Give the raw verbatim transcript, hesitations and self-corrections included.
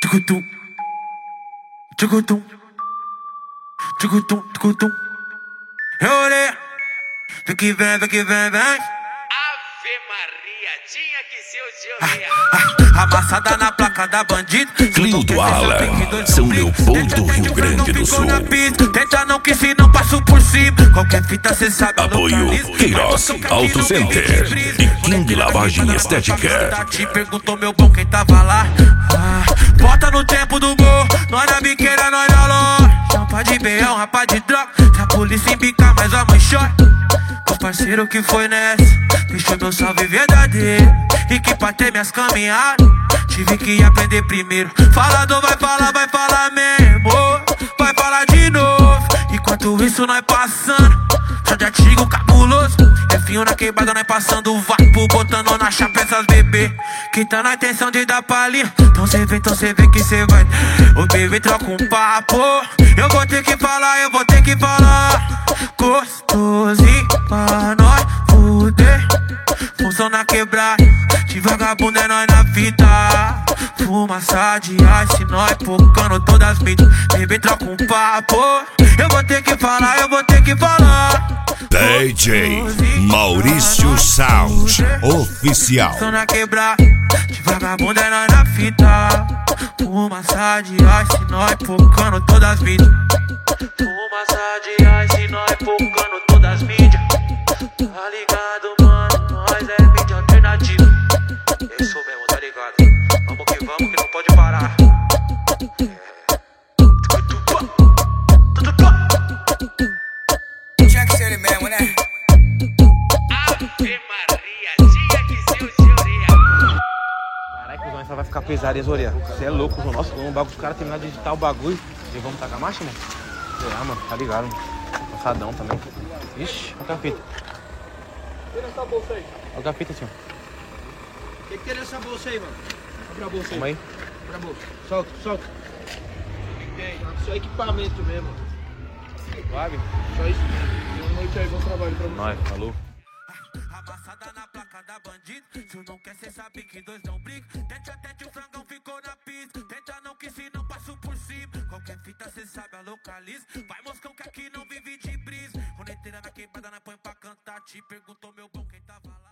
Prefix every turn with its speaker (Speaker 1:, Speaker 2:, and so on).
Speaker 1: Tchucutum, tchucutum, tchucutum, tchucutum. Eu olhei, vem que vem, vem que vem, vem.
Speaker 2: Ave Maria, tinha que ser o seu dia.
Speaker 1: Ah, amassada na placa da bandida.
Speaker 3: Cleo do Alan, São Leopoldo, Rio Grande do Sul.
Speaker 1: Tenta não que se não passo por cima. Qualquer fita cê sabe.
Speaker 3: Apoio Queiroz Auto Center e King Lavagem Estética.
Speaker 1: Te perguntou meu bom quem tava lá. Ah, bota no tempo do gol. Nós na biqueira, nós na loja. Champa de beião, rapaz de droga. Se a polícia embicar, mas a mãe chora. O parceiro que foi nessa deixou meu salve verdadeiro. E que pra ter minhas caminhadas tive que aprender primeiro. Falador vai falar, vai falar mesmo. Vai falar de novo. Enquanto isso nós passando só de artigo cabuloso. É fio na quebrada, nós passando o vapo, botando na chapa essas bebê que tá na intenção de dar palhinha. Então cê vê, então cê vê que cê vai. O bebê troca um papo. Eu vou ter que falar, eu vou ter que falar. Gostosinho pra nós fuder. Função na quebrada, de vagabundo é nós na fita. Fumaça de ice, nós pocando todas as mídias. Bebê troca um papo. Eu vou ter que falar, eu vou ter que falar.
Speaker 3: D J Maurício Sound Oficial.
Speaker 1: Função na quebrada, de vagabundo é nós na fita. Fumaça de ice, nós pocando todas as mídias. Fumaça de ice, nós pocando todas as mídias. Tá ligado, mano? Nós é mídia alternativa. É isso mesmo, tá ligado? Vamos que vamos, que não pode parar.
Speaker 4: Tinha que ser ele mesmo, né?
Speaker 2: Ave Maria, tinha que ser o seu dia.
Speaker 5: Caralho, cuzão, essa vai ficar pesada, hein, Zoria? Você é louco, cuzão. Nossa, vamos bagulho, os caras terminar de editar o bagulho e vamos tacar a marcha, mano? Sei lá, mano, tá ligado, mano. Passadão também. Ixi, olha a fita.
Speaker 4: Tira essa bolsa aí.
Speaker 5: Olha a fita, senhor.
Speaker 4: O que que tem nessa bolsa aí, mano? Abre a bolsa aí.
Speaker 5: Calma aí.
Speaker 4: Abre a bolsa. Solta, solta. O que tem? Só equipamento mesmo.
Speaker 5: Suave?
Speaker 4: Só isso mesmo. Boa noite aí, bom trabalho pra você.
Speaker 5: Nós, falou.
Speaker 1: Amassada na placa da bandida. Se não quer, cê sabe que dois não brigam. Tente a tente, o frangão ficou na pista. Tenta não que se não passo por cima. Qualquer fita cê sabe a localiza. Vai moscão que aqui não vive de brisa. Roneteira na quebrada, na põe pra cantar. Te perguntou meu bom quem tava lá.